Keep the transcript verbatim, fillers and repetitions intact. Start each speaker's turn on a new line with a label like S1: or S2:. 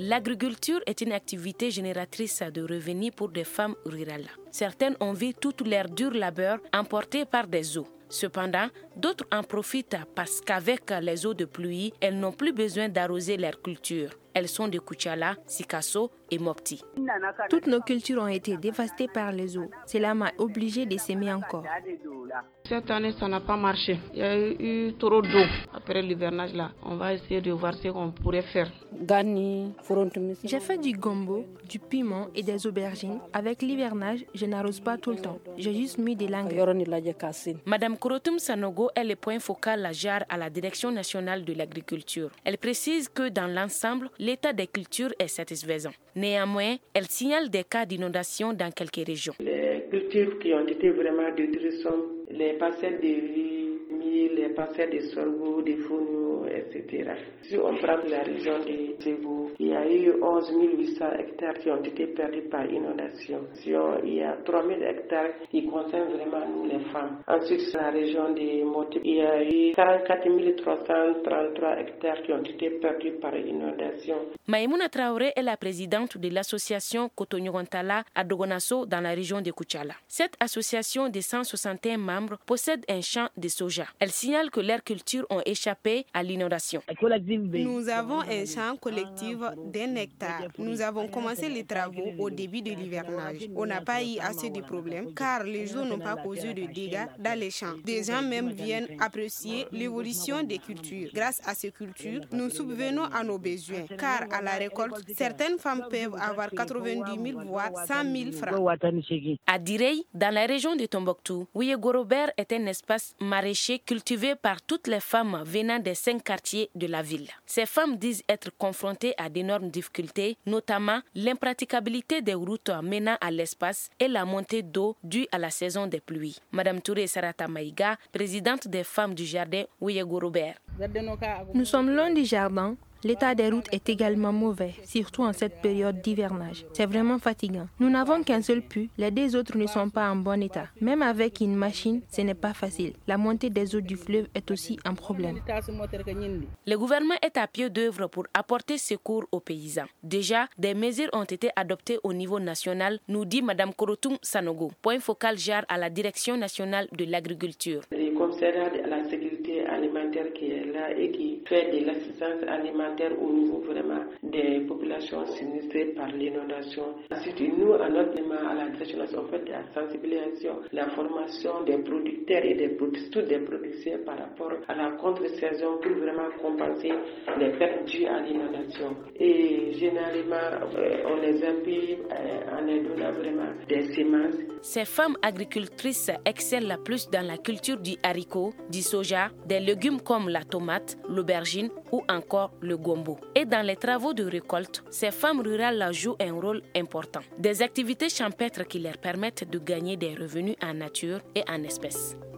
S1: l'agriculture est une activité génératrice de revenus pour des femmes rurales. Certaines ont vu tout leur dur labeur emporté par des eaux. Cependant, d'autres en profitent parce qu'avec les eaux de pluie, elles n'ont plus besoin d'arroser leur culture. Elles sont de Kuchala, Sikasso et Mopti.
S2: Toutes nos cultures ont été dévastées par les eaux. Cela m'a obligée de s'aimer encore.
S3: Cette année, ça n'a pas marché. Il y a eu trop d'eau. Après l'hivernage, là, on va essayer de voir ce qu'on pourrait faire.
S2: J'ai fait du gombo, du piment et des aubergines. Avec l'hivernage, je n'arrose pas tout le temps. J'ai juste mis des lingues.
S1: Madame Korotum Sanogo est le point focal à J A R à la Direction nationale de l'agriculture. Elle précise que dans l'ensemble, l'état des cultures est satisfaisant. Néanmoins, elle signale des cas d'inondation dans quelques régions.
S4: Les cultures qui ont été vraiment détruites sont les parcelles de riz, les parcelles de sorgho, de fonio, et cetera. Si on prend la région de Ségou, il y a eu onze mille huit cents hectares qui ont été perdus par inondation. Il y a trois mille hectares qui concernent vraiment nous les femmes. Ensuite, la région de Moti, il y a eu quarante-quatre mille trois cent trente-trois hectares qui ont été perdus par inondation.
S1: Maïmouna Traoré est la présidente de l'association Cotonyo-Gontala à Dogonasso dans la région de Kuchala. Cette association de cent soixante et un membres possède un champ de soja. Elle signale que leurs cultures ont échappé à l'inondation.
S5: Nous avons un champ collectif d'un hectare. Nous avons commencé les travaux au début de l'hivernage. On n'a pas eu assez de problèmes car les eaux n'ont pas causé de dégâts dans les champs. Des gens même viennent apprécier l'évolution des cultures. Grâce à ces cultures, nous subvenons à nos besoins car à la récolte, certaines femmes peuvent avoir quatre-vingt-dix mille voire cent mille francs.
S1: À Direy, dans la région de Tombouctou, Ouye-Gorobert est un espace maraîcher cultivé par toutes les femmes venant des cinq quartiers de la ville. Ces femmes disent être confrontées à d'énormes difficultés, notamment l'impraticabilité des routes menant à l'espace et la montée d'eau due à la saison des pluies. Madame Touré Sarata Maïga, présidente des femmes du jardin Ouye-Gorobert.
S2: Nous sommes loin du jardin. L'état des routes est également mauvais, surtout en cette période d'hivernage. C'est vraiment fatigant. Nous n'avons qu'un seul puits, les deux autres ne sont pas en bon état. Même avec une machine, ce n'est pas facile. La montée des eaux du fleuve est aussi un problème.
S1: Le gouvernement est à pied d'œuvre pour apporter secours aux paysans. Déjà, des mesures ont été adoptées au niveau national, nous dit Madame Korotum Sanogo, point focal J A R à la Direction nationale de l'agriculture.
S4: Le commissariat de la sécurité alimentaire qui est là et qui fait de l'assistance alimentaire au niveau vraiment des populations sinistrées par l'inondation. Ensuite, nous, à notre niveau, à la direction, on fait de la sensibilisation, la formation des producteurs et des producteurs, des producteurs par rapport à la contre-saison pour vraiment compenser les pertes dues à l'inondation. Et généralement, on les appuie en les donnant vraiment des semences.
S1: Ces femmes agricultrices excellent plus dans la culture du haricot, du soja, des légumes comme la tomate, l'aubergine ou encore le gombo. Et dans les travaux de récolte, ces femmes rurales jouent un rôle important. Des activités champêtres qui leur permettent de gagner des revenus en nature et en espèces.